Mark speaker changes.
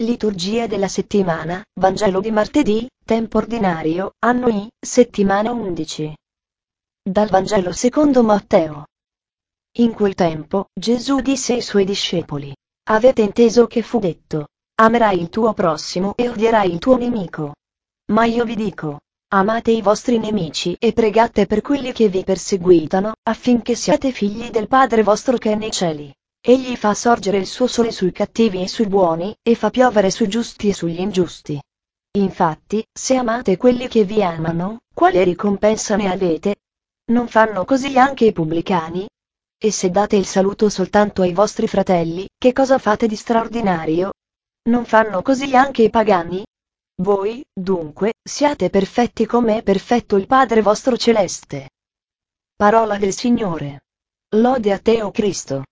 Speaker 1: Liturgia della settimana, Vangelo di martedì, tempo ordinario, anno I, settimana 11. Dal Vangelo secondo Matteo. In quel tempo, Gesù disse ai suoi discepoli: Avete inteso che fu detto: amerai il tuo prossimo e odierai il tuo nemico. Ma io vi dico: amate i vostri nemici e pregate per quelli che vi perseguitano, affinché siate figli del Padre vostro che è nei cieli. Egli fa sorgere il suo sole sui cattivi e sui buoni, e fa piovere sui giusti e sugli ingiusti. Infatti, se amate quelli che vi amano, quale ricompensa ne avete? Non fanno così anche i pubblicani? E se date il saluto soltanto ai vostri fratelli, che cosa fate di straordinario? Non fanno così anche i pagani? Voi, dunque, siate perfetti come è perfetto il Padre vostro celeste. Parola del Signore. Lode a te, o Cristo.